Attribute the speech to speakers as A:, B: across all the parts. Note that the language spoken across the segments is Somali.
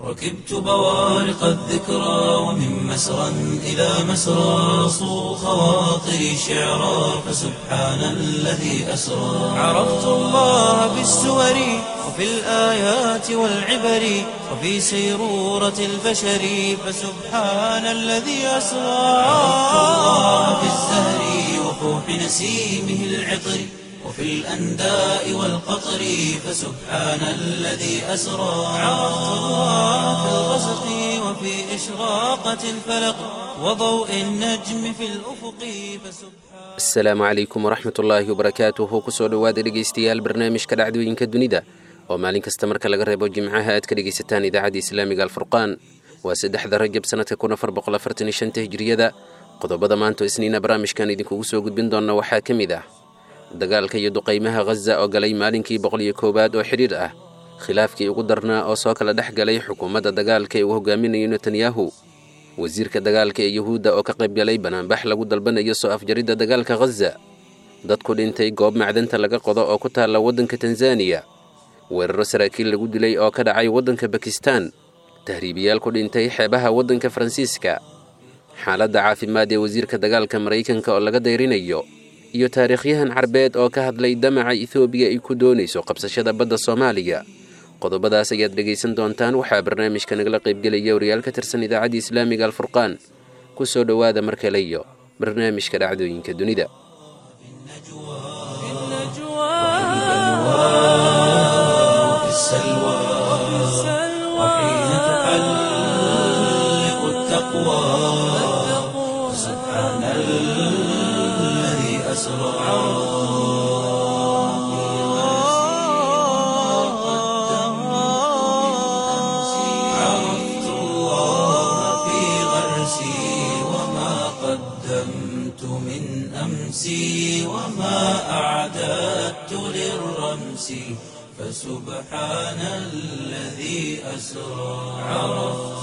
A: ركبت بوارق الذكرى ومن مسرى إلى مسرى صو خواطري شعرا فسبحان الذي أسرى عرفت الله بالسور وفي الآيات والعبر وفي سيرورة البشر فسبحان الذي أسرى عرفت الله بالزهر وفوح نسيمه العطر وفي الأنداء والقطر فسبحان الذي أسرى عرفت الله في الغسق وفي إشراقة الفلق وضوء النجم في الأفق فسبحان.
B: السلام عليكم ورحمة الله وبركاته. kusoo dhawaada dhegeystayaal barnaamijka dhacdooyinka dunida oo maalin kasta marka laga reebo jimcaha aad ka dhegeysataan idaacadda Islaamiga Al-Furqaan. waa 3 Rajab sanadka 1445 Hijriyada. qodobada maanta isniina barnaamijkan idinku soo gudbin doona waxaa kamid ah dagaalka iyo duqeymaha Gaza oo galay maalinkii 101aad oo xiriir ah, khilaafkii ugu darnaa oo soo kala dhaxgalay xukuumadda dagaalka ee uu hogaaminayo Netanyahu, wasiirka dagaalka ee Yahuuda oo ka qayb galay banaanbax lagu dalbanayo soo afjaridda dagaalka Gaza, dadku dhintay goob macdanta laga qodo oo ku taala waddanka Tanzania, weeraro saraakiil lagu dilay oo ka dhacay waddanka Pakistan, tahriibiyaal ku dhintay xeebaha waddanka Faransiiska, xaaladda caafimaad ee wasiirka dagaalka Mareykanka oo laga dayrinayo, iyo taariikhyahan carbeed oo ka hadlay damaca Ethiopia ay ku doonayso qabsashada badda Soomaaliya. qodobadaas ayaad dhegeysan doontaan. waxaa barnaamijka nagala qayb galaya wariyaal ka tirsan idaacadda Islaamiga Al-Furqaan. ku soo dhawaada mar kale iyo barnaamijka dhacdooyinka dunida.
A: في السلوى وحين تحلق التقوى سبحان الذي أسرى عرفت الله في غرسي وما قدمت من أمسي وما أعددت للرمس فسبحان الذي أسرى عرفت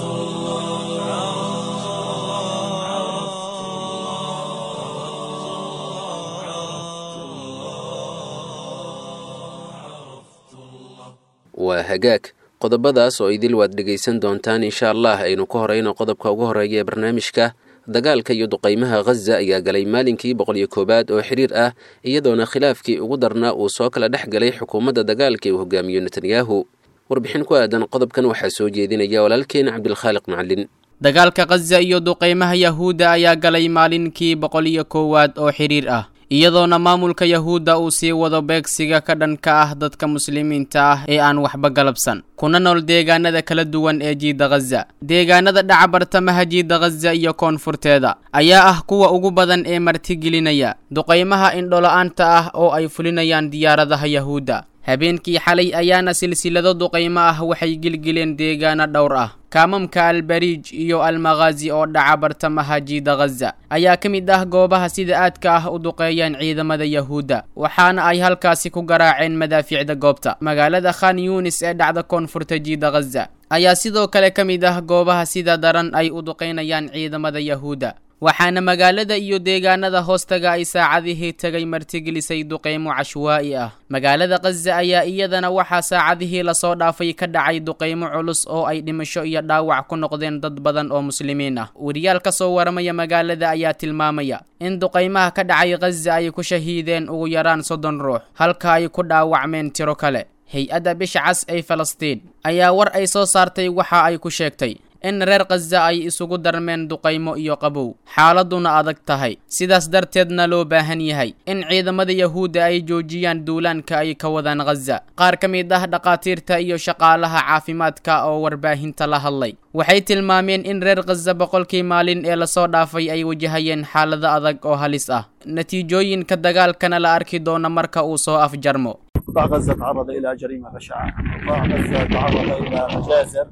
B: waa hagaag. qodobadaas oo idil waad dhegeysan doontaan insha Allah. aynu ka horeyno qodobka ugu horeeya ee barnaamijka. dagaalka iyo duqeymaha Gaza ayaa galay maalinkii 101aad oo xiriir ah, iyadoona khilaafkii ugu darnaa uu soo kala dhaxgalay xukuumadda dagaalka ee uu hogaamiyo Netanyahu. warbixin ku aadan qodobkan waxaa soo jeedinaya walaalkeen Cabdulkhaaliq Macallin.
C: dagaalka Gaza iyo duqeymaha Yahuuda ayaa galay maalinkii 101aad oo xiriir ah, iyadoona maamulka Yahuuda uu sii wado beegsiga ka dhanka ah dadka muslimiinta ah ee aan waxba galabsan kuna nool deegaanada kala duwan ee jiida Gaza. deegaanada dhaca bartamaha jiida Gaza iyo koonfurteeda ayaa ah kuwa ugu badan ee martigelinaya duqeymaha indho-la'aanta ah oo ay fulinayaan diyaaradaha Yahuuda. habeenkii xalay ayaana silsilado duqeymo ah waxay gilgileen deegaano dhowr ah. kaamamka Al-Bariij iyo Al-Maghazi oo dhaca bartamaha jiida Gaza ayaa ka mid ah goobaha sida aadka ah u duqeeyaan ciidamada Yahuuda, waxaana ay halkaasi ku garaaceen madaafiicda goobta. magaalada Khan Yunis ee dhacda koonfurta jiida Gaza ayaa sidoo kale ka mid ah goobaha sida daran ay u duqeynayaan ciidamada Yahuuda, waxaana magaalada iyo deegaanada hoostaga ay saacadihii tagay martigelisay duqeymo cashwaa'i ah. magaalada Gaza ayaa iyadana waxaa saacadihii lasoo dhaafay ka dhacay duqeymo culus oo ay dhimasho iyo dhaawac ku noqdeen dad badan oo muslimiin ah. wariyaal ka soo waramaya magaalada ayaa tilmaamaya in duqeymaha ka dhacay Gaza ay ku shahiideen ugu yaraan 30 ruux, halka ay ku dhaawacmeen tiro kale. hay-adda Bisha Cas ee Falastiin ayaa war ay soo saartay waxa ay ku sheegtay in reer Gaza ay isugu darmeen duqeymo iyo qabow, xaaladuna adag tahay. sidaas darteedna loo baahan yahay in ciidamada Yahuuda ay joojiyaan duulaanka ay ka wadaan Gaza. qaar ka mid ah dhaqaatiirta iyo shaqaalaha caafimaadka oo warbaahinta la hadlay waxay tilmaameen in reer Gaza boqolkii maalin ee lasoo dhaafay ay wajahayeen xaalado adag oo halis ah. natiijooyinka dagaalkana la arki doona marka uu soo afjarmo.
D: قطاع غزة تعرض إلى جريمة بشعة. قطاع غزة تعرض إلى مجازر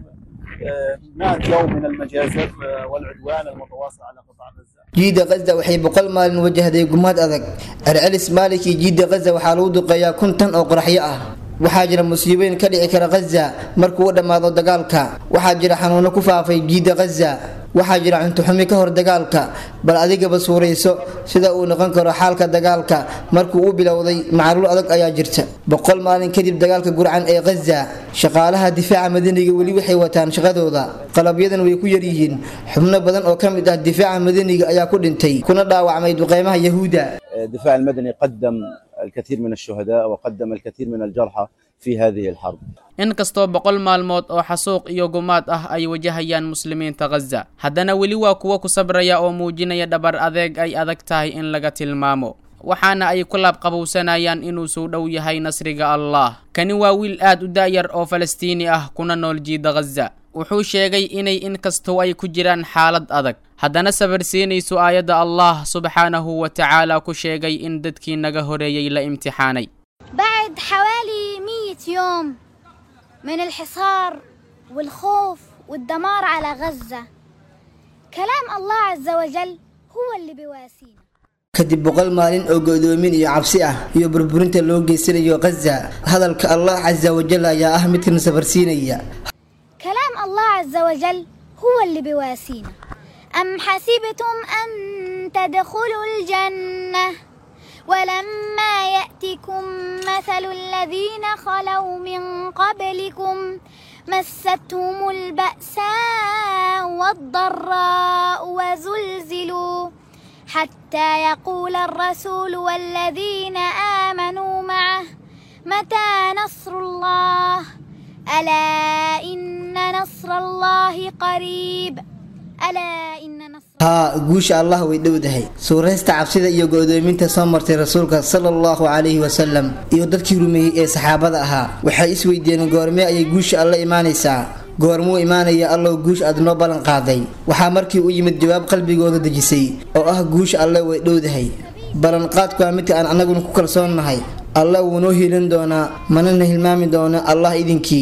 D: 100 يوم من المجازر والعدوان المتواصل على قطاع غزة.
E: جيدا غزة waxay boqol maalin wajahday gumaad adag. Al-Alis Maliki jiida Gaza waxa lagu duqeeyaa 50 oo qaraxyo ah. waxaa jira musiibooyin ka dhici kara Gaza markuu dhamaado dagaalka. waxaa jira xanuuno ku faafay jiida Gaza. waxaa jira cunto xumi ka hor dagaalka bal adigaba suurayso sida uu noqon karo xaalka dagaalka markuu u bilowday macluul adag ayaa jirta 100 maalin kadib dagaalka gurcan ee Gaza shaqaalaha difaaca madaniga wali waxay wataan shaqadooda qalabyadan way ku yar yihiin xubno badan oo kamid ah difaaca madaniga ayaa ku dhintay kuna dhaawacmay duqeymaha yahuuda
F: الدفاع المدني قدم الكثير من الشهداء وقدم الكثير من الجرحى في هذه الحرب.
C: inkastoo 100 maalmood oo xasuuq iyo gumaad ah ay wajahayaan muslimiinta Gaza haddana weli waa kuwa ku sabraya oo muujinaya dhabar adeeg ay adag tahay in laga tilmaamo waxaana ay ku laab qabowsanayaan inuu soo dhow yahay nasriga Allah kani waa wiil aad u daayar oo Falastiini ah kuna nool jiida Gaza wuxuu sheegay inay inkastoo ay ku jiraan xaalad adag haddana sabarsiinayso aayada Allah subhanahu wa ta'ala ku sheegay in dadkii naga horeeyay la imtixaanay
G: بعد حوالي 100 يوم من الحصار والخوف والدمار على غزة كلام الله عز وجل هو اللي بيواسينا
E: kadib 100 maalin oo go'doomin iyo cabsi ah iyo burburinta loo geysanayo Gaza hadalka Allah azza wa jalla ayaa ah mid kan sabarsiinaya
G: كلام الله عز وجل هو اللي بيواسينا أم حسبتم أن تدخلوا الجنة ولما يأتكم مثل الذين خلوا من قبلكم مستهم البأساء والضراء وزلزلوا حتى يقول الرسول والذين آمنوا معه متى نصر الله ألا إن نصر الله قريب ألا إن نصر
E: guusha Allah way dhowdahay suuraysta cabsida iyo go'doominta soo martay rasuulka sallallahu alayhi wasallam iyo dadkii rumeeyay ee saxaabada ahaa waxay isweydiineen goorma ay guusha Allah iimaanaysaa goormuu iimaanaya Allah guush aad noo balan qaaday waxa markii uu yimid jawaab qalbigooda dejisay oo ah guusha Allah way dhowdahay balan qaadku waa mid aan anagu ku kalsoonahay Allah wuu noo hiilin doonaa manana hilmaami doona Allah idinkii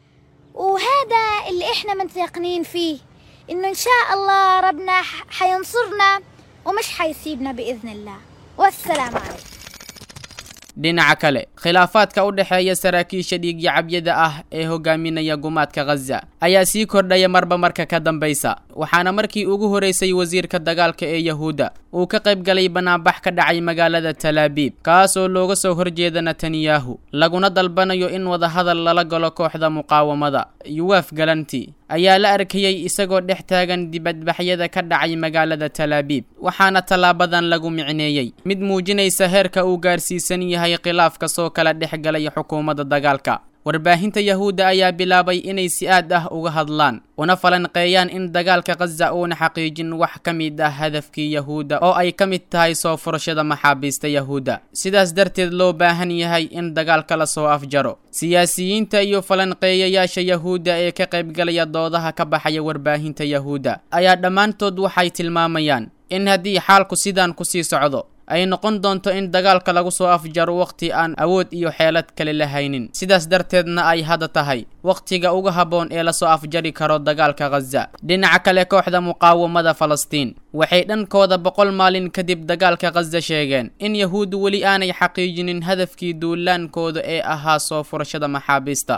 G: وهذا اللي احنا متيقنين فيه إنه إن شاء الله ربنا حينصرنا ومش حيسيبنا بإذن الله والسلام عليكم
C: dhinaca kale khilaafaadka u dhaxeeya saraakiisha dhiigyacabyada ah ee hogaaminaya gumaadka Gaza ayaa sii kordhaya marba marka ka dambaysa waxaana markii ugu horeysay wasiirka dagaalka ee Yahuuda uu ka qayb galay banaanbax ka dhacay magaalada Tel Aviv kaas oo looga soo horjeeda Netanyahu laguna dalbanayo in wada hadal lala galo kooxda muqaawamada Yoav Galanti ayaa la arkayay isagoo dhex taagan dibadbaxyada ka dhacay magaalada Tel Aviv waxaana talaabadan lagu micneeyay mid muujinaysa heerka uu gaarsiisan yahay khilaafka soo kala dhexgalay xukuumadda dagaalka warbaahinta Yahuuda ayaa bilaabay inay si aad ah uga hadlaan una falanqeeyaan in dagaalka Gaza uu xaqiijin wax kamid ah hadafkii Yahuuda oo ay kamid tahay soo furashada maxaabiista Yahuuda sidaas darteed loo baahan yahay in dagaalka la soo afjaro siyaasiyiinta iyo falanqeeyayaasha Yahuuda ee ka qayb galaya doodaha ka baxaya warbaahinta Yahuuda ayaa dhamaantood waxay tilmaamayaan in haddii xaalku sidaan ku sii socdo ay noqon doonto in dagaalka lagu soo afjaro waqti aan awood iyo xeelad kale lahaynin sidaas darteedna ay hada tahay waqtiga ugu haboon ee la soo afjari karo dagaalka Gaza dhinaca kale kooxda muqaawamada Falastiin waxay dhankooda 100 maalin kadib dagaalka Gaza sheegeen in Yahuudu wali aanay xaqiijinin hadafkii duulaankooda ee ahaa soo furashada maxaabiista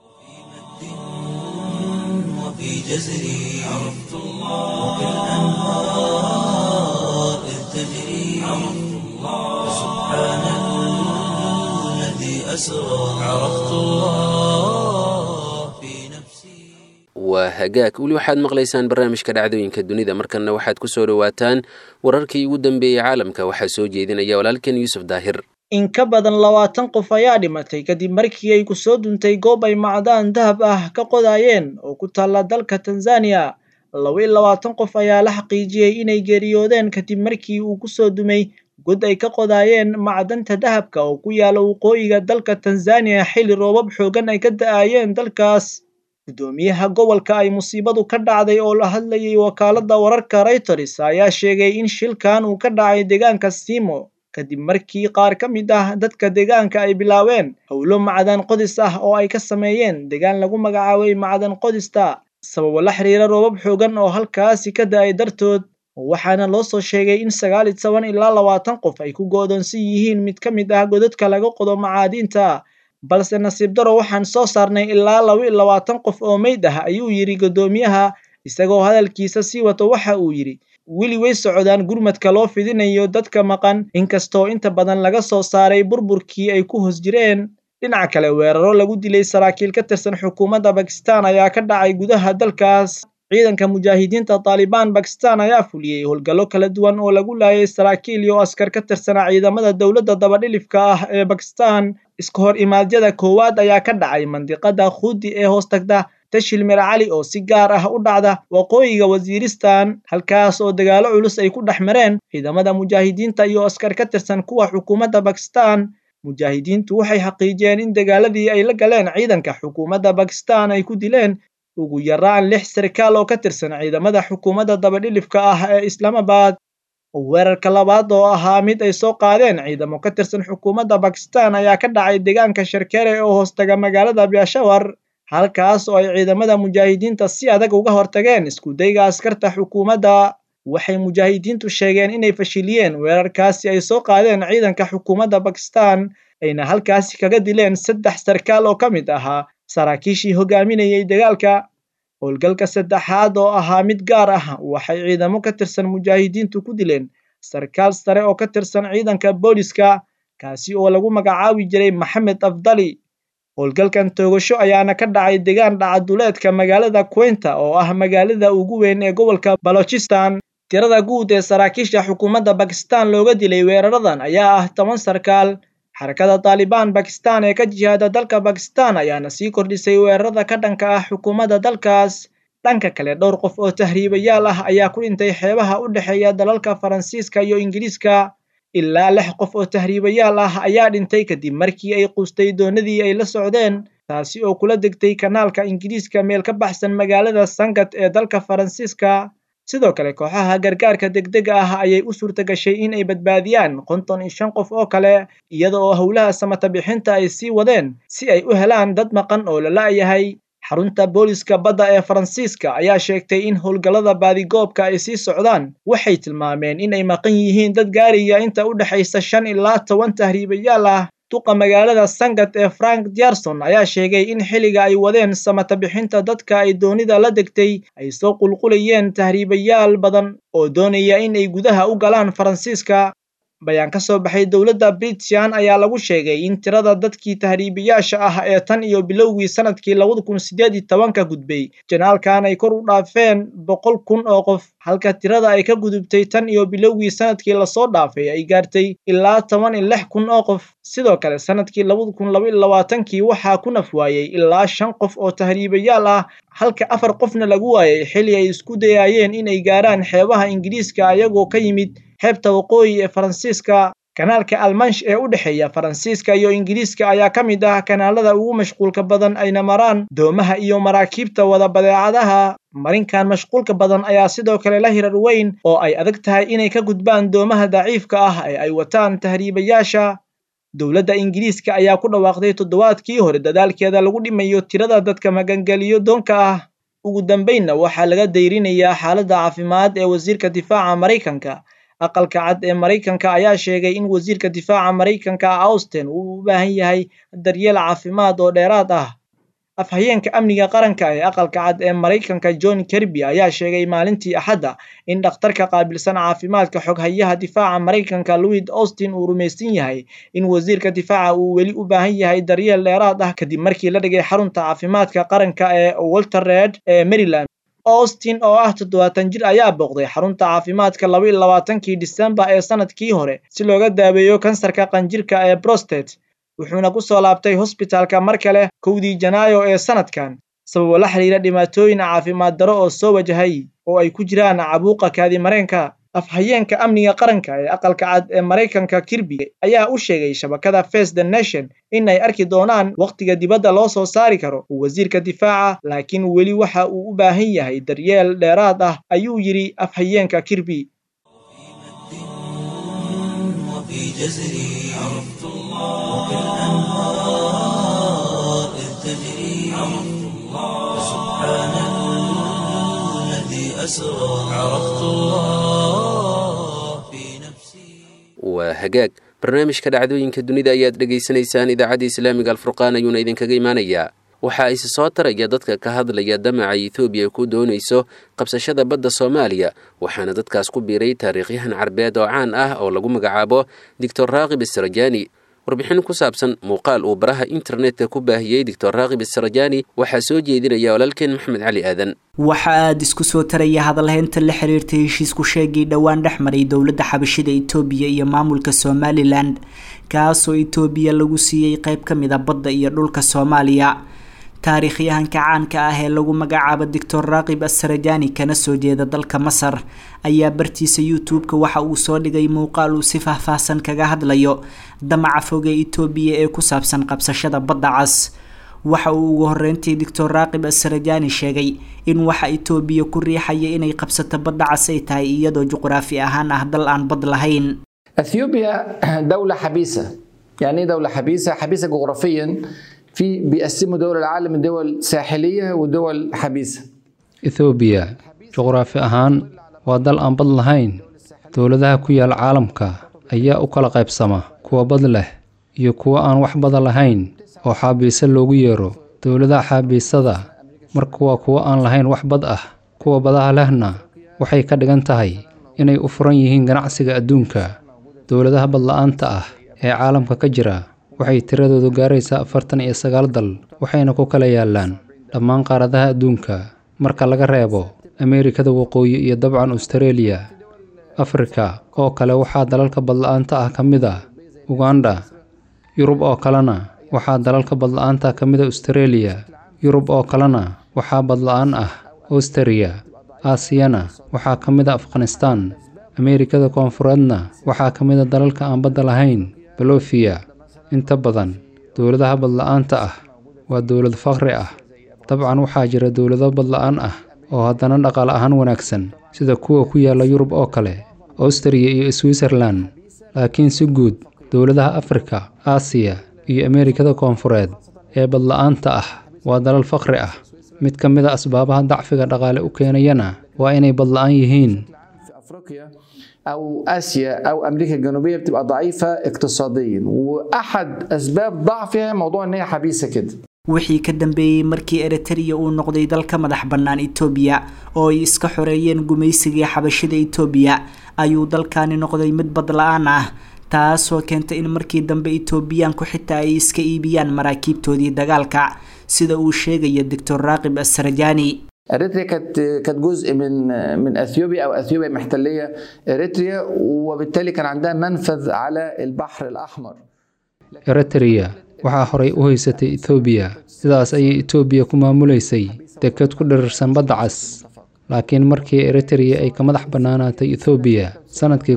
A: وفي جزري عرفت الله وكالأنهار إذ تجري عرفت الله سبحان الذي أسرى عرفت الله في نفسي
B: وهجاك ولي واحد مقليسان برنامج كدعدوين كالدنيا مركنا واحد كسور واتان ورركي ودن بي عالمك وحسو جيدين يا ولالكن يوسف داهر
H: in ka badan 20 qof ayaa dhimatay kadib markii ay ku soo duntay goob ay macdaan dahab ah ka qodayeen oo ku taala dalka Tanzania 22 qof ayaa la xaqiijiyay inay geeriyoodeen kadib markii uu ku soo dumay god ay ka qodayeen macdanta dahabka oo ku yaala waqooyiga dalka Tanzania xilli roobab xoogan ay ka da'ayeen dalkaas gudoomiyaha gobolka ay musiibadu ka dhacday oo la hadlayay wakaaladda wararka Reuters ayaa sheegay in shilkan uu ka dhacay deegaanka Simo kadib markii qaar ka mid ah dadka deegaanka ay bilaabeen howlo macdan qodis ah oo ay ka sameeyeen deegaan lagu magacaabay macdan qodista sabab la xiriira roobab xoogan oo halkaasi ka da'ay dartood waxaana loo soo sheegay in 19 ilaa 20 qof ay ku go'doonsan yihiin mid ka mid ah godadka laga qodo macaadinta balse nasiib daro waxaan soo saarnay ilaa 22 qof oo meyd ah ayuu yiri gudoomiyaha isagoo hadalkiisa sii wato waxa uu yidhi weli way socdaan gurmadka loo fidinayo dadka maqan inkastoo inta badan laga soo saaray burburkii ay ku hoos jireen. dhinaca kale weeraro lagu dilay saraakiil ka tirsan xukuumadda Bakistan ayaa ka dhacay gudaha dalkaas. ciidanka mujaahidiinta Taliban Bakistan ayaa fuliyay howlgallo kala duwan oo lagu laayay saraakiil iyo askar ka tirsan ciidamada dowladda dabadhilifka ah ee Bakistan. iska hor imaadyada koowaad ayaa ka dhacay mandiqada Khudi ee hoos tagta Tashil Mir Ali oo si gaar ah u dhacda waqooyiga Waziristan, halkaas oo dagaalo culus ay ku dhex mareen ciidamada mujaahidiinta iyo askar ka tirsan kuwa xukuumadda Bakistan. mujaahidiintu waxay xaqiijiyeen in dagaaladii ay la galeen ciidanka xukuumadda Bakistan ay ku dileen ugu yaraan 6 sarkaal oo ka tirsan ciidamada xukuumadda dabadhilifka ah ee Islamabad. weerarka labaad oo ahaa mid ay soo qaadeen ciidamo ka tirsan xukuumadda Bakistan ayaa ka dhacay deegaanka Sharkere oo hoos taga magaalada Peshawar, halkaas oo ay ciidamada mujaahidiinta si adag uga hortageen isku dayga askarta xukuumadda. waxay mujaahidiintu sheegeen inay fashiliyeen weerarkaasi ay soo qaadeen ciidanka xukuumadda Bakistan, ayna halkaasi kaga dileen 3 sarkaal oo ka mid ahaa saraakiishii hogaaminayay dagaalka. howlgalka saddexaad oo ahaa mid gaar ah waxay ciidamo ka tirsan mujaahidiintu ku dileen sarkaal sare oo ka tirsan ciidanka booliska, kaasi oo lagu magacaabi jiray Maxamed Afdali. howlgalkan toogasho ayaana ka dhacay deegaan dhacaduleedka magaalada Quetta oo ah magaalada ugu weyn ee gobolka Balochistan. tirada guud ee saraakiisha xukuumadda Bakistan looga dilay weeraradan ayaa ah 10 sarkaal. xarakada Taliban Bakistan ee ka jihada dalka Bakistan ayaana sii kordhisay weerarada ka dhanka ah xukuumadda dalkaas. dhanka kale dhowr qof oo tahriibayaal ah ayaa ku dhintay xeebaha u dhaxeeya dalalka Faransiiska iyo Ingiriiska. ilaa 6 qof oo tahriibayaal ah ayaa dhintay kadib markii ay quustay doonadii ay la socdeen, taasi oo kula degtay kanaalka Ingiriiska meel ka baxsan magaalada Sangatte ee dalka Faransiiska. sidoo kale kooxaha gargaarka degdega ah ayay u suurta gashay in ay badbaadiyaan 55 qof oo kale, iyada oo howlaha samata bixinta ay sii wadeen si ay u helaan dad maqan oo la la'yahay. xarunta booliska badda ee Faransiiska ayaa sheegtay in howlgallada baadigoobka ay sii socdaan. waxay tilmaameen in ay maqan yihiin dad gaaraya inta u dhaxaysa 5 ilaa 10 tahriibayaal ah. duqa magaalada Sangatte ee Frank Dierson ayaa sheegay in xilliga ay wadeen samata bixinta dadka ay doonida la degtay ay soo qulqulayeen tahriibayaal badan oo doonaya in ay gudaha u galaan Faransiiska. bayaan ka soo baxay dowladda Britain ayaa lagu sheegay in tirada dadkii tahriibayaasha ah ee tan iyo bilowgii sanadkii 2018 gudbay janaalkan ay kor u dhaafeen 100,000 oo qof, halka tirada ay ka gudubtay tan iyo bilowgii sanadkii la soo dhaafay ay gaartay ilaa 16,000 oo qof. sidoo kale sanadkii 2022 waxaa ku naf waayay ilaa 5 qof oo tahriibayaal ah, halka 4 qofna lagu waayay xilli ay isku dayayeen in ay gaaraan xeebaha Ingiriiska ayagoo ka yimid xeebta waqooyi ee Faransiiska. kanaalka Almansh ee u dhaxeeya Faransiiska iyo Ingiriiska ayaa ka mid ah kanaalada ugu mashquulka badan ayna maraan doomaha iyo maraakiibta wada badeecadaha. marinkan mashquulka badan ayaa sidoo kale la hirar weyn oo ay adag tahay inay ka gudbaan doomaha daciifka ah ee ay wataan tahriibayaasha. dowladda Ingiriiska ayaa ku dhawaaqday toddobaadkii hore dadaalkeeda lagu dhimayo tirada dadka magangeliyo doonka ah. ugu dambeynna waxaa laga dayrinayaa xaaladda caafimaad ee wasiirka difaaca Mareykanka. aqalka cad ee Mareykanka ayaa sheegay in wasiirka difaaca Mareykanka Austin uu u baahan yahay daryeel caafimaad oo dheeraad ah. afhayeenka amniga qaranka ee aqalka cad ee Mareykanka John Kirby ayaa sheegay maalintii Axadda in dhakhtarka qaabilsan caafimaadka xoghayaha difaaca Mareykanka Lloyd Austin uu rumaysan yahay in wasiirka difaaca uu weli u baahan yahay daryeel dheeraad ah kadib markii la dhigay xarunta caafimaadka qaranka ee Walter Reed ee Maryland. Austin oo ah 70 jir ayaa booqday xarunta caafimaadka 22 Diseembar ee sanadkii hore si looga daaweeyo kansarka qanjirka ee prostate, wuxuuna ku soo laabtay hospitaalka mar kale 1 Janaayo ee sanadkan sababo la xiriira dhibaatooyin caafimaad daro oo soo wajahay oo ay ku jiraan caabuqa kaadi mareenka. afhayeenka amniga qaranka ee aqalka cad ee Mareykanka Kirby ayaa u sheegay shabakada Face the Nation in ay arki doonaan waqtiga dibadda loo soo saari karo wasiirka difaaca, laakiin weli waxa uu u baahan yahay daryeel dheeraad ah ayuu yiri afhayeenka Kirby.
A: وفي جزري عرفت الله كالأنهار إذ تجري عرفت الله سبحان الذي أسرى عرفت الله في نفسي.
B: وهجاج barnaamijka dhacdooyinka dunida ayaad dhageysanaysaan idaacadda islaamiga alfurqaan ayuuna idinkaga imaanayaa. waxaa isi soo taraya dadka ka hadlaya damaca Itoobiya ku doonayso qabsashada badda Soomaaliya, waxaana dadkaas ku biiray taariikhyahan carbeed oo caan ah oo lagu magacaabo Dr. Raaqib Asrajani. warbixin ku saabsan muuqaal uu baraha internetka ku baahiyey Dr. Raaqib Asrajani waxaa soo jeedinaya walaalkeen Maxamed Cali Aadan.
I: waxa aad isku soo taraya hadalhaynta la xiriirtay heshiisku sheegay dhawaan dhexmaray dowladda xabashida Itoobiya iyo maamulka Somaliland, kaasoo Itoobiya lagu siiyay qayb ka mid ah badda iyo dhulka Soomaaliya. taariikhyahanka caanka ah ee lagu magacaabo Dr. Raaqib Asrajani kana soo jeeda dalka Masar ayaa bartiisa YouTube-ka waxa uu soo dhigay muuqaal uu si faahfaahsan kaga hadlayo damaca fog ee Itoobiya ee ku saabsan qabsashada badda cas. waxa uu ugu horreyntii Dr. Raaqib Asrajani sheegay in waxa Itoobiya ku riixaya inay qabsato badda cas ay tahay iyadoo juqraafi ahaan ah dal aan bad lahayn.
J: اثيوبيا دولة حبيسة. يعني دولة حبيسة؟ حبيسة جغرافيا. بيقسموا دول العالم لدول ساحلية ودول حبيسة.
K: إثيوبيا جغرافي أهان ودل أن بد لهين دولدها كويا العالمك أيا أكل قيب سما كوا بد له iyo kuwa aan wax bada lahayn oo xabiisa loogu yeero dowladda xabiisada marka waa kuwa aan lahayn wax bad ah. kuwa badaha lehna waxay ka dhigan tahay inay u furan yihiin ganacsiga adduunka. dowladaha bad la'aanta ah ee caalamka ka jira waxay tiradoodu gaaraysaa 49 dal, waxayna ku kala yaalaan dhammaan qaaradaha adduunka marka laga reebo Ameerikada Waqooyi iyo dabcan Australia. Afrika oo kale waxaa dalalka bad la'aanta ah ka mid ah Uganda. Yurub oo kalena waxaa dalalka bad la'aanta ka mid ah Australia. Yurub oo kalena waxaa bad la'aan ah Austria. Aasiyana waxaa ka mid ah Afghanistan. Ameerikada Koonfureedna waxaa ka mid ah dalalka aan badda lahayn Bolivia. inta badan dowladaha bad la'aanta ah waa dowlad faqri ah. dabcan waxaa jira dowlado bad la'aan ah oo haddana dhaqaale ahaan wanaagsan sida kuwa ku yaala Yurub oo kale, Austria iyo Switzerland. laakiin si guud dowladaha Afrika, Aasiya iyo Ameerikada Koonfureed ee bad la'aanta ah waa dalal faqri ah. mid ka mid ah asbaabaha dacfiga dhaqaale u keenayana waa inay bad la'aan yihiin.
J: أو آسيا أو أمريكا الجنوبية بتبقى ضعيفة اقتصاديا، وأحد أسباب ضعفها موضوع إن هي حبيسة كده.
I: wixii ka dambeeyay markii Eritrea uu noqday dalka madax bannaan Itoobiya oo ay iska xoreeyeen gumaysigii xabashida Itoobiya ayuu dalkani noqday mid bad la'aan ah, taasoo keentay in markii dambe Itoobiyaanku xitaa ay iska iibiyaan maraakiibtoodii dagaalka sida uu sheegay Dr. Raaqib Asrajani.
J: اريتريا كانت جزء من اثيوبيا او اثيوبيا محتليه اريتريا، وبالتالي كان عندها منفذ على البحر الاحمر.
K: اريتريا waxaa horay u haysatay Itoobiya, sidaas ayay Itoobiya ku maamuleysay dekad ku dherersan badda cas. laakiin markii Eritrea ay ka madax bannaanaatay Itoobiya sanadkii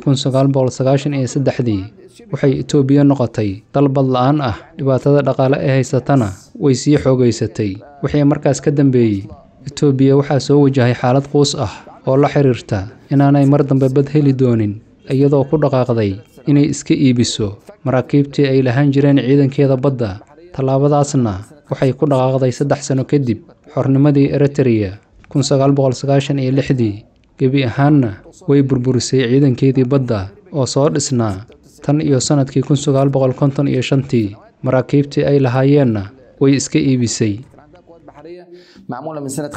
K: 1993 waxay Itoobiya noqotay dal bad la'aan ah. dhibaatada dhaqaale ee haysatana way sii xoogaysatay. wixii markaas ka dambeeyay Itoobiya waxaa soo wajahay xaalad quus ah oo la xiriirta inaanay mar dambe bad heli doonin, iyadoo ku dhaqaaqday inay iska iibiso maraakiibtii ay lahaan jireen ciidankeeda badda. tallaabadaasna waxay ku dhaqaaqday 3 sano kadib xornimadii Eritrea 1996. gebi ahaanna way burburisay ciidankeedii badda oo soo dhisnaa tan iyo sanadkii 1955. maraakiibtii ay lahaayeenna way iska iibisay.
J: معمولة من سنة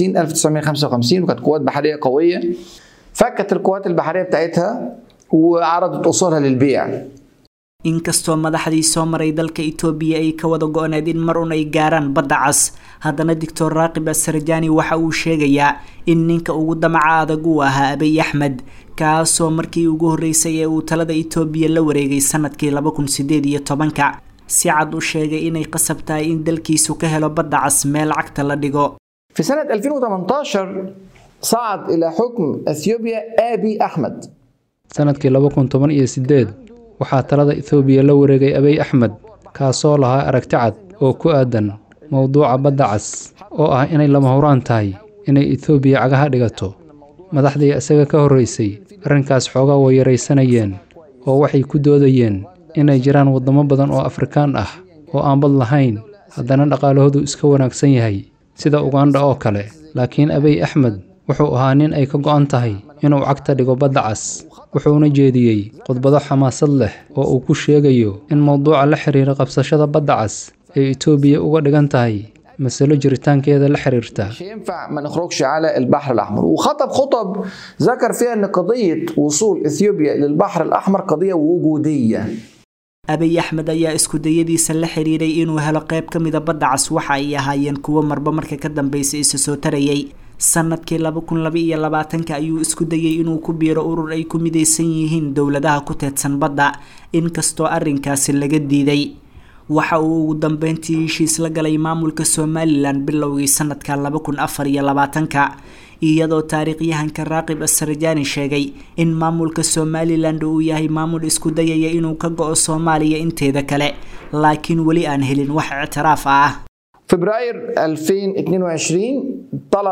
J: 1955 وكانت قوات بحرية قوية. فكت القوات البحرية بتاعتها وعرضت أصولها للبيع.
I: inkastoo madaxdii soo maray dalka Itoobiya ay ka wada go'aanadeen mar un ay gaaraan badda cas, haddana Dr. Raaqib Asrajani waxa uu sheegayaa in ninka ugu damaca adag uu ahaa Abiy Ahmed, kaasoo markii ugu horreysay ee uu talada Itoobiya la wareegay sanadkii 2018 si cad u sheegay inay qasab tahay in dalkiisu ka helo badda cas meel cagta la dhigo.
J: في سنة 2018 صعد إلى حكم أثيوبيا أبي أحمد.
K: sanadkii 2018 waxaa talada Itoobiya la wareegay Abiy Ahmed, kaasoo lahaa aragti cad oo ku aadan mowduuca badda cas oo ah inay lama huraan tahay inay Itoobiya cagaha dhigato. madaxdii isaga ka horreysay arrinkaas xoogaa way yaraysanayeen oo waxay ku doodayeen inay jiraan wadamo badan oo Afrikaan ah oo aan bad lahayn haddana dhaqaalahoodu iska wanaagsan yahay sida Uganda oo kale. laakiin Abiy Ahmed wuxuu ahaa nin ay ka go'an tahay inuu cagta dhigo badda cas. wuxuuna jeediyey khudbado xamaasad leh oo uu ku sheegayo in mowduuca la xiriira qabsashada badda cas ay Itoobiya uga dhigan tahay masalo jiritaankeeda la xiriirta.
J: مش ينفع ما نخرجش على البحر الأحمر. وخطب خطب ذكر فيها أن قضية وصول إثيوبيا للبحر الأحمر قضية وجودية.
I: abiy axmed ayaa isku dayadiisa la xiriiray inuu helo qayb ka mida badda cas waxa ay ahaayeen kuwo marba marka ka dambeysay isa soo tarayay. sanadkii 2022 ayuu isku dayay inuu ku biiro urur ay ku midaysan yihiin dowladaha ku teedsan badda, inkastoo arrinkaasi laga diiday. waxa uu ugu dambeyntii heshiis la galay maamulka Somaliland bilowgii sanadka 2024 iyadoo taariikhyahanka Raaqib Asarjaani sheegay in maamulka Somaliland uu yahay maamul isku dayaya inuu ka go'o Soomaaliya inteeda kale, laakiin wali aan helin wax ictiraaf ah.
J: فبراير 2022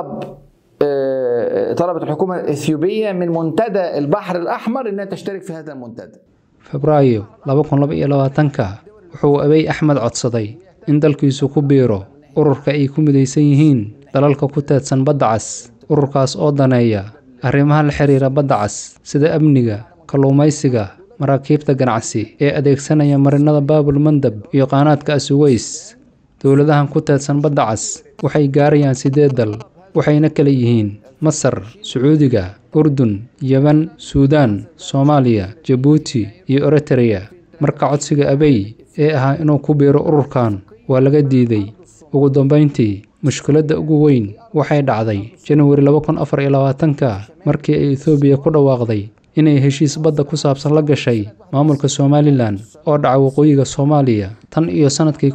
J: طلبت الحكومة الإثيوبية من منتدى البحر الأحمر أنها تشترك في هذا المنتدى.
K: فبراير 2022 wuxuu abiy axmed codsaday in dalkiisu ku biiro ururka ay ku midaysan yihiin dalalka ku teedsan badda cas. ururkaas oo daneeya arrimaha la xiriira badda cas sida amniga, kalluumaysiga, maraakiibta ganacsi ee adeegsanaya marinada Baabul Mandab iyo qanaadka Suways. dowladahan ku teedsan badda cas waxay gaarayaan 8 dal, waxayna kala yihiin Masar, Sacuudiga, Urdun, Yemen, Suudaan, Soomaaliya, Djibouti iyo Eritrea. marka codsiga abiy ee ahaa inuu ku biiro ururkan waa laga diiday. ugu dambeyntii mushkiladda ugu weyn waxay dhacday January 2024 markii ay Ethiopia ku dhawaaqday inay heshiis badda ku saabsan la gashay maamulka Somaliland oo dhaca waqooyiga Soomaaliya. tan iyo sanadkii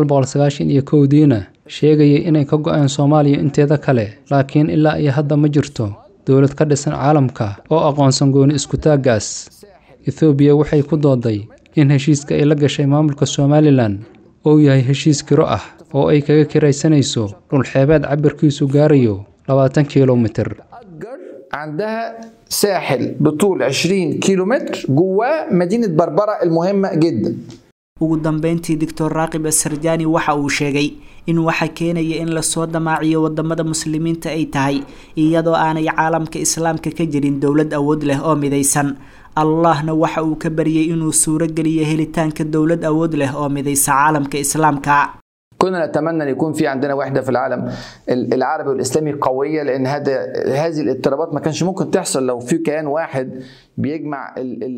K: 1991 sheegayay inay ka go'aan Soomaaliya inteeda kale, laakiin ilaa iyo hadda ma jirto dowlad ka dhisan caalamka oo aqoonsan gooni isku taagaas. Ethiopia waxay ku dooday in heshiiska ay la gashay maamulka Somaliland uu yahay heshiis kiro ah oo ay kaga kiraysanayso dhul xeebeed cabirkiisu gaarayo 20 kiiloomitir.
J: عندها ساحل بطول 20 كيلومتر جواه مدينة بربرة المهمة جدا.
I: ugu dambeyntii Dr. Raaqib Asarjaani waxa uu sheegay in waxa keenaya in la soo damaaciyo wadamada muslimiinta ay tahay iyadoo aanay caalamka islaamka ka jirin dowlad awood leh oo midaysan. allahna waxa uu ka bariyay inuu suuro geliyo helitaanka dowlad awood leh oo midaysan caalamka islaamka.
J: كنا نتمنى أن يكون في عندنا وحدة في العالم العربي والإسلامي قوية، لأن هذه الاضطرابات ما كانش ممكن تحصل لو في كيان واحد بيجمع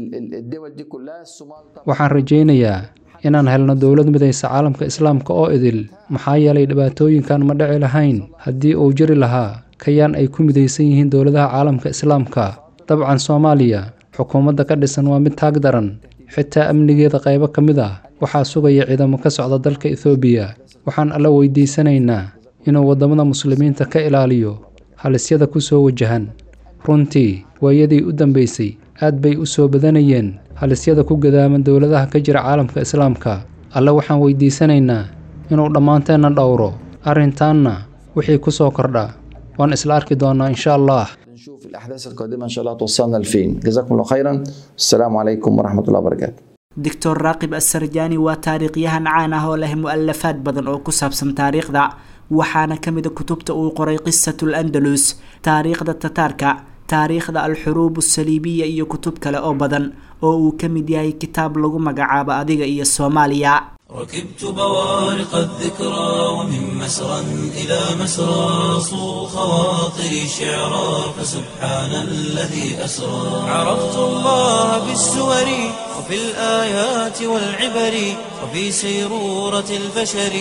J: الدول دي كلها. الصومال
K: waxaan rajaynayaa inaan helno dowlad midaysan caalamka islaamka oo idil, maxaa yeelay dhibaatooyinkan ma dhici lahayn haddii uu jiri lahaa kayaan ay ku midaysan yihiin dowladaha caalamka islaamka. dabcan Soomaaliya xukuumadda ka dhisan waa mid taag daran, xitaa amnigeeda qaybo ka mid ah waxaa sugaya ciidamo ka socda dalka Ethiopia. waxaan alla weydiisanaynaa inuu wadamada muslimiinta ka ilaaliyo halisyada ku soo wajahan. runtii waayadii u dambeysay aad bay u soo badanayeen halisyada ku gadaaman dowladaha ka jira caalamka islaamka. alla waxaan weydiisanaynaa inuu dhammaanteena dhowro arrintaanna wixii ku soo kordha waan isla arki doonaa insha Allah.
J: نشوف الأحداث القادمة إن شاء الله توصلنا لفين. جزاكم الله خيرا. السلام عليكم ورحمة الله وبركاته.
I: Dr. Raaqib Asarjaani waa taariikhyahan caan ah oo leh mu'alafaad badan oo ku saabsan taariikhda, waxaana ka mid ah kutubta uu qoray Qisatul Andalus, taariikhda Tataarka, taariikhda al-Xuruub as-Saliibiyya iyo kutub kale oo badan oo uu ka mid yahay kitaab lagu magacaabo Adiga iyo Soomaaliya.
A: ركبت بوارق الذكرى ومن مسرى إلى مسرى صو خواطري شعرا فسبحان الذي أسرى. عرفت الله بالسور وفي الآيات والعبر وفي سيرورة البشر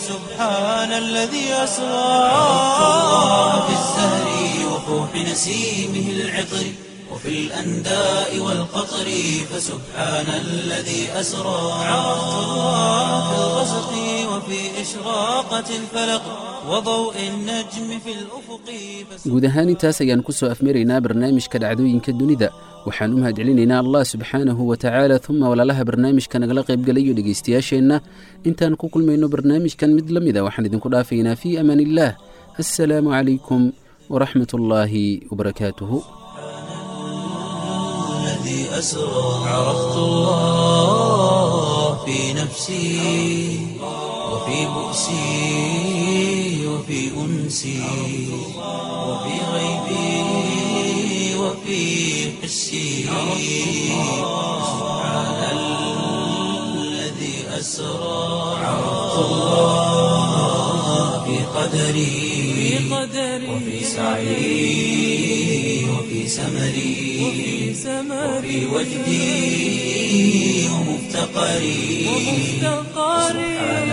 A: فسبحان الذي أسرى. عرفت الله بالزهر وفوح نسيمه العطر وفي الأنداء والقطر فسبحان الذي أسرى. عرفت الله في الغسق وفي إشراقة الفلق وضوء النجم في الأفق.
B: guud ahaan intaas ayaan ku soo afmaraynaa barnaamijka dhacdooyinka dunida. waxaan u mahadcelinaynaa Allah subxaanahu wa tacaala uma walaalaha barnaamijka nagala qaybgalayo dhegaystayaasheenna. intaan ku kulmayno barnaamijkan mid la mida waxaan idinku dhaafaynaa fii amaan illaah. assalaamu calaykum waraxmat ullaahi wabarakaatuhu.
A: أسرى. عرفت الله في نفسي وفي بؤسي وفي أنسي وفي غيبي وفي حسي. سبحان الذي أسرى. عرفت الله قدري وفي سعي وفي سمري وفي وجدي ومفتقري سبحان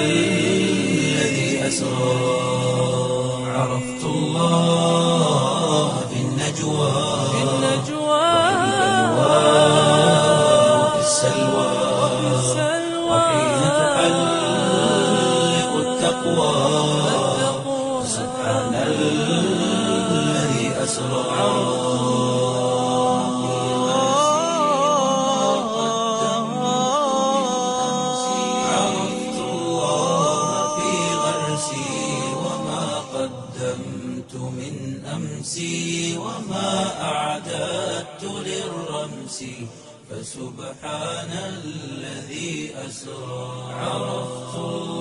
A: الذي أسرى عرفت الله في النجوى وفي السلوى وحين تحلق التقوى سبحان الذي أسرى عرفت الله في غرسي وما قدمت من أمسي وما أعددت للرمس فسبحان الذي أسرى عرفت الله